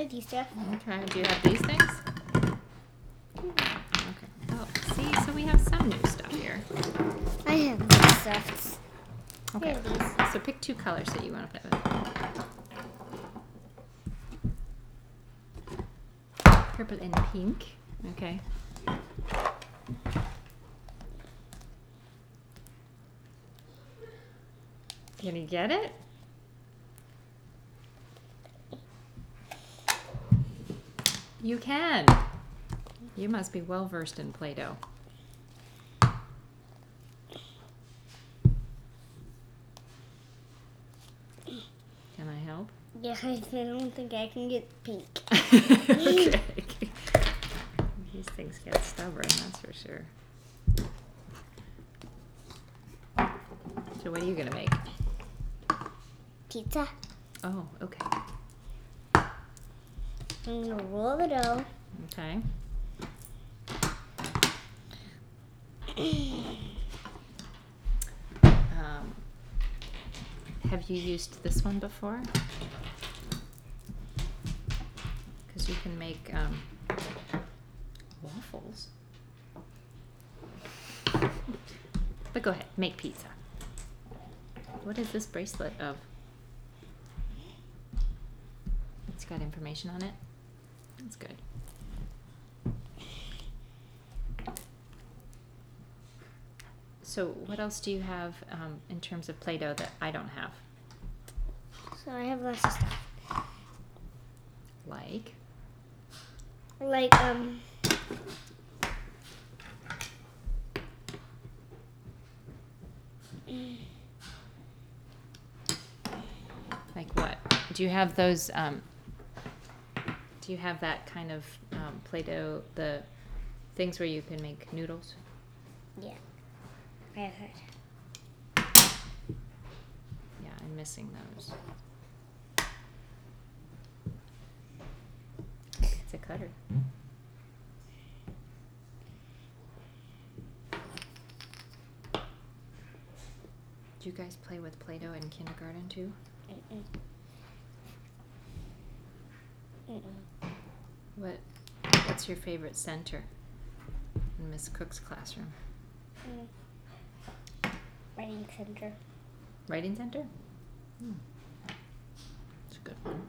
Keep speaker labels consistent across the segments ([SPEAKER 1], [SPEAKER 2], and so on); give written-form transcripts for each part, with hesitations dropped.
[SPEAKER 1] these stuff.
[SPEAKER 2] Okay. Do you have these things? Okay. Oh, see, so we have some new stuff here.
[SPEAKER 1] I have these stuffs.
[SPEAKER 2] Okay.
[SPEAKER 1] Here are these.
[SPEAKER 2] So pick 2 colors that you want to play with. Purple and pink. Okay. Can you get it? You can. You must be well versed in Play-Doh. Can I help?
[SPEAKER 1] Yeah, I don't think I can get pink.
[SPEAKER 2] Okay. These things get stubborn, that's for sure. So what are you gonna make?
[SPEAKER 1] Pizza.
[SPEAKER 2] Oh, okay.
[SPEAKER 1] I'm gonna roll the dough.
[SPEAKER 2] Okay. Have you used this one before? Because you can make waffles. But go ahead, make pizza. What is this bracelet of? It's got information on it. That's good. So what else do you have in terms of Play-Doh that I don't have?
[SPEAKER 1] So I have lots of stuff.
[SPEAKER 2] Like?
[SPEAKER 1] Like,
[SPEAKER 2] Like what? Do you have those, do you have that kind of Play-Doh, the things where you can make noodles?
[SPEAKER 1] yeah. I have it.
[SPEAKER 2] Yeah, I'm missing those. It's a cutter. Do you guys play with Play-Doh in kindergarten too?
[SPEAKER 1] Mm-mm. Mm-mm.
[SPEAKER 2] What's your favorite center in Miss Cook's classroom?
[SPEAKER 1] Writing center.
[SPEAKER 2] Writing center? That's a good one.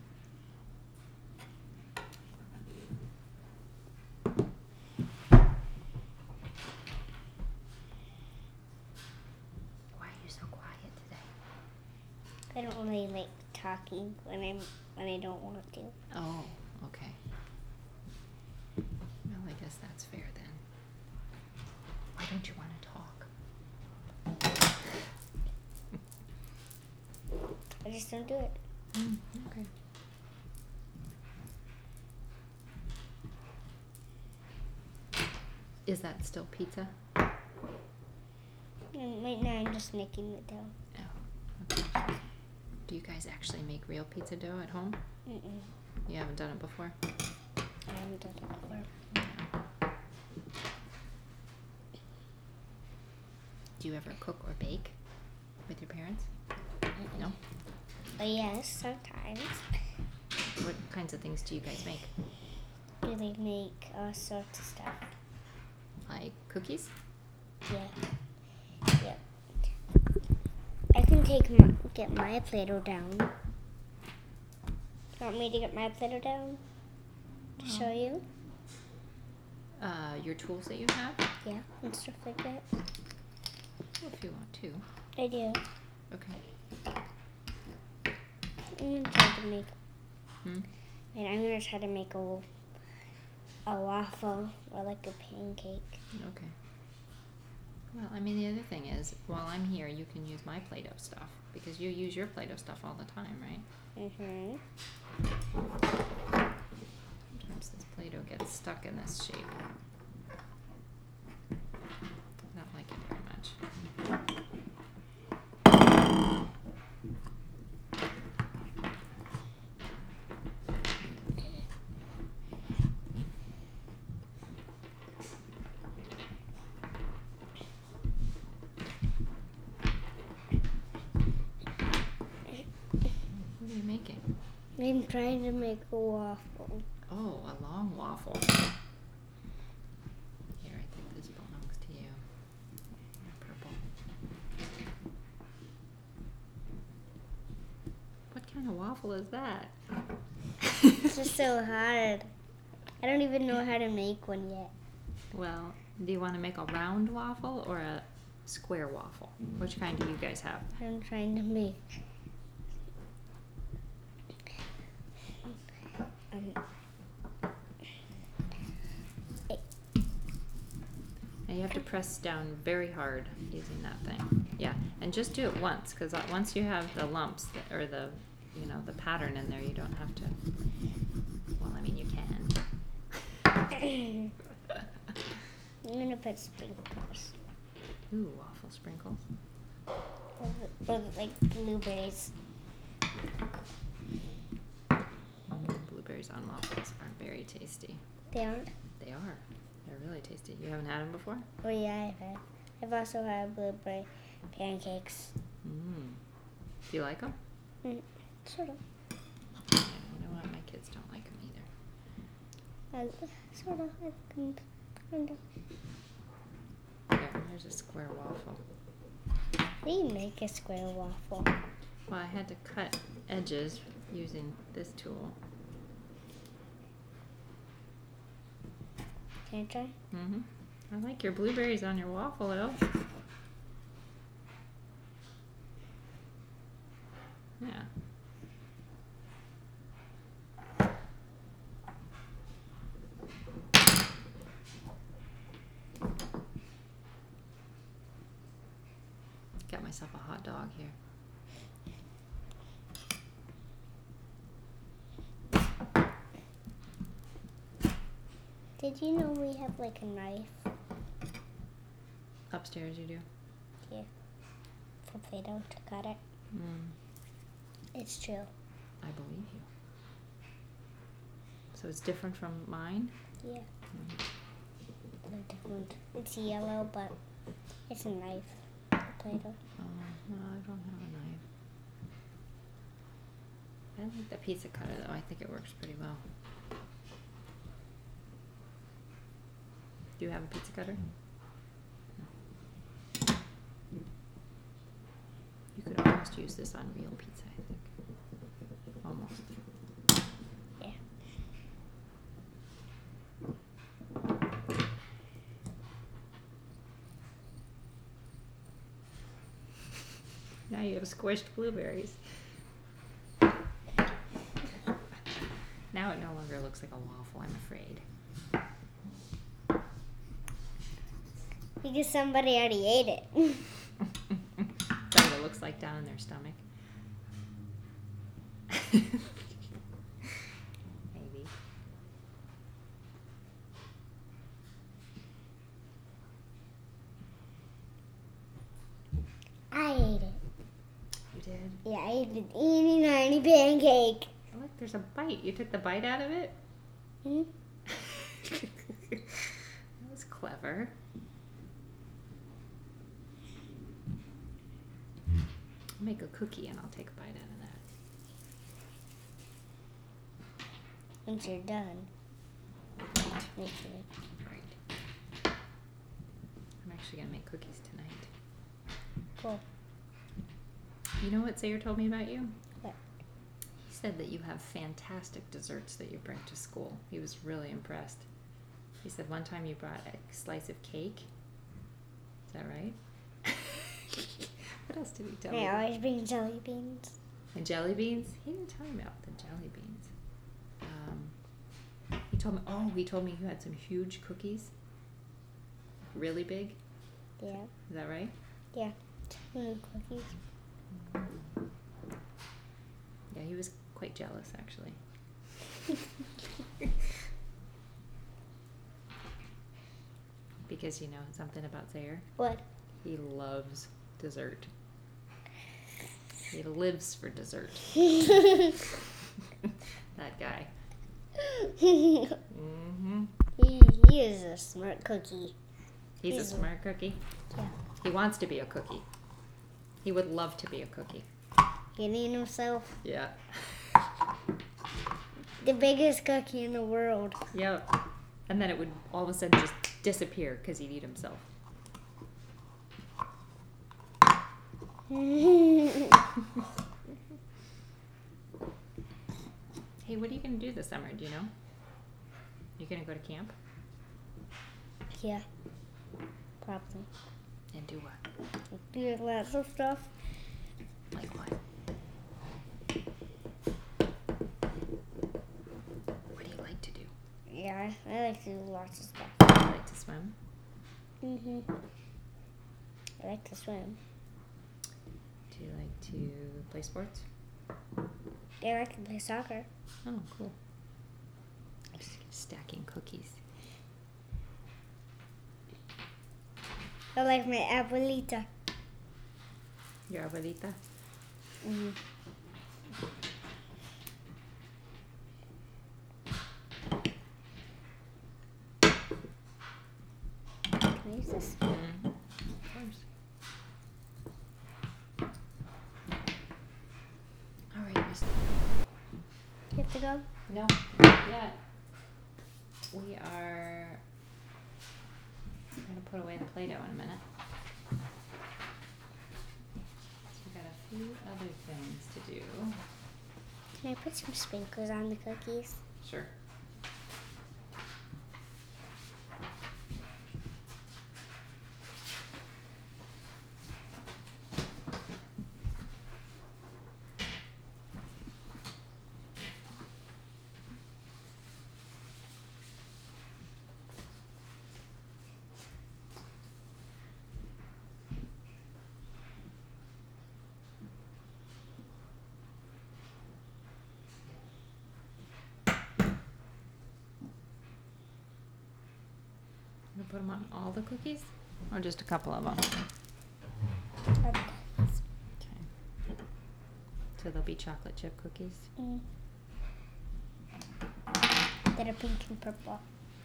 [SPEAKER 2] Why are you so quiet today?
[SPEAKER 1] I don't really like talking when I don't want to.
[SPEAKER 2] Oh, okay. Well, I guess that's fair then. Why don't you want to talk?
[SPEAKER 1] I just don't do it.
[SPEAKER 2] Okay. Is that still pizza?
[SPEAKER 1] And right now I'm just making the dough.
[SPEAKER 2] Oh, okay. Do you guys actually make real pizza dough at home?
[SPEAKER 1] Mm-mm.
[SPEAKER 2] You haven't done it before?
[SPEAKER 1] I haven't done it before.
[SPEAKER 2] Do you ever cook or bake with your parents?
[SPEAKER 1] Mm-mm.
[SPEAKER 2] No?
[SPEAKER 1] Oh yes, sometimes.
[SPEAKER 2] What kinds of things do you guys make?
[SPEAKER 1] Really make all sorts of stuff.
[SPEAKER 2] Like cookies?
[SPEAKER 1] Yeah. Yep. I can get my Play-Doh down. Want me to get my Play-Doh down to show you?
[SPEAKER 2] Your tools that you have?
[SPEAKER 1] Yeah, and stuff like that.
[SPEAKER 2] Well, if you want to.
[SPEAKER 1] I do.
[SPEAKER 2] Okay.
[SPEAKER 1] I'm gonna try to make.
[SPEAKER 2] Hmm?
[SPEAKER 1] And I'm gonna try to make a waffle or like a pancake.
[SPEAKER 2] Okay. Well, I mean, the other thing is, while I'm here, you can use my Play-Doh stuff because you use your Play-Doh stuff all the time, right?
[SPEAKER 1] Mhm.
[SPEAKER 2] Sometimes this Play-Doh gets stuck in this shape. I don't like it very much. What are you making?
[SPEAKER 1] I'm trying to make a waffle.
[SPEAKER 2] Oh, a long waffle. Here, I think this belongs to you. Purple. What kind of waffle is that?
[SPEAKER 1] It's just so hard. I don't even know how to make one yet.
[SPEAKER 2] Well, do you want to make a round waffle or a square waffle? Which kind do you guys have?
[SPEAKER 1] I'm trying to make
[SPEAKER 2] Now you have to press down very hard using that thing. Yeah, and just do it once, because once you have the lumps or the, the pattern in there, you don't have to. Well, I mean, you can.
[SPEAKER 1] I'm gonna put sprinkles.
[SPEAKER 2] Ooh, waffle sprinkles.
[SPEAKER 1] Or like blueberries.
[SPEAKER 2] Blueberries on waffles are very tasty.
[SPEAKER 1] They aren't?
[SPEAKER 2] They are. They're really tasty. You haven't had them before?
[SPEAKER 1] Oh yeah, I've had. I've also had blueberry pancakes.
[SPEAKER 2] Do you like them?
[SPEAKER 1] Sort of.
[SPEAKER 2] Yeah, you know what? My kids don't like them either.
[SPEAKER 1] Sort of. Kind of.
[SPEAKER 2] There, there's a square waffle.
[SPEAKER 1] How do you make a square waffle?
[SPEAKER 2] Well, I had to cut edges using this tool.
[SPEAKER 1] Can I try?
[SPEAKER 2] I like your blueberries on your waffle, though. Yeah. Got myself a hot dog here.
[SPEAKER 1] Did you know we have like a knife?
[SPEAKER 2] Upstairs you do?
[SPEAKER 1] Yeah. For Play-Doh to cut it. It's true.
[SPEAKER 2] I believe you. So it's different from mine?
[SPEAKER 1] Yeah. No different. It's yellow, but it's a knife. For Play-Doh.
[SPEAKER 2] Oh, no, I don't have a knife. I like the pizza cutter, though. I think it works pretty well. Do you have a pizza cutter? No. You could almost use this on real pizza, I think. Almost.
[SPEAKER 1] Yeah.
[SPEAKER 2] Now you have squished blueberries. Now it no longer looks like a waffle, I'm afraid.
[SPEAKER 1] Because somebody already ate it.
[SPEAKER 2] That's what it looks like down in their stomach. Maybe.
[SPEAKER 1] I ate it.
[SPEAKER 2] You did?
[SPEAKER 1] Yeah, I ate an eeny tiny pancake.
[SPEAKER 2] Oh, look, there's a bite. You took the bite out of it? That was clever. I'll make a cookie and I'll take a bite out of that.
[SPEAKER 1] Once you're done.
[SPEAKER 2] Right. Right. I'm actually going to make cookies tonight.
[SPEAKER 1] Cool.
[SPEAKER 2] You know what Sayer told me about you?
[SPEAKER 1] What?
[SPEAKER 2] He said that you have fantastic desserts that you bring to school. He was really impressed. He said one time you brought a slice of cake. Is that right? What else did he tell you?
[SPEAKER 1] I always bring jelly beans.
[SPEAKER 2] And jelly beans? He didn't tell me about the jelly beans. He told me you had some huge cookies. Really big?
[SPEAKER 1] Yeah.
[SPEAKER 2] Is that right?
[SPEAKER 1] Yeah. Cookies.
[SPEAKER 2] Yeah, he was quite jealous, actually. Because you know something about Zaire?
[SPEAKER 1] What?
[SPEAKER 2] He loves dessert. He lives for dessert. That guy. Mm-hmm.
[SPEAKER 1] He is a smart cookie.
[SPEAKER 2] He's a smart cookie.
[SPEAKER 1] Yeah.
[SPEAKER 2] He wants to be a cookie. He would love to be a cookie.
[SPEAKER 1] Getting himself.
[SPEAKER 2] Yeah.
[SPEAKER 1] The biggest cookie in the world.
[SPEAKER 2] Yep. And then it would all of a sudden just disappear because he'd eat himself. Hey, what are you going to do this summer? Do you know? You going to go to camp?
[SPEAKER 1] Yeah. Probably.
[SPEAKER 2] And do what?
[SPEAKER 1] Do lots of stuff.
[SPEAKER 2] Like what? What do you like to do?
[SPEAKER 1] Yeah, I like to do lots of stuff.
[SPEAKER 2] Do you like to swim?
[SPEAKER 1] I like to swim.
[SPEAKER 2] Do you like to play sports?
[SPEAKER 1] I like to play soccer.
[SPEAKER 2] Oh, cool. I'm just stacking cookies.
[SPEAKER 1] I like my abuelita.
[SPEAKER 2] Your abuelita?
[SPEAKER 1] Can I use this?
[SPEAKER 2] Of course. All right, Miss.
[SPEAKER 1] You have to go?
[SPEAKER 2] No, not yet. We are going to put away the Play-Doh in a minute. So we got a few other things to do.
[SPEAKER 1] Can I put some sprinkles on the cookies?
[SPEAKER 2] Sure. You put them on all the cookies? Or just a couple of them? Okay. So they'll be chocolate chip cookies?
[SPEAKER 1] That are pink and purple.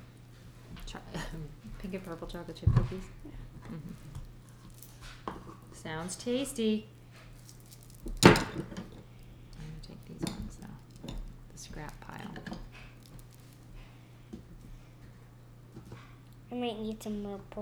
[SPEAKER 2] Pink and purple chocolate chip cookies? Mm-hmm. Sounds tasty. I'm going to take these ones now. The scrap pile.
[SPEAKER 1] I might need some more purple.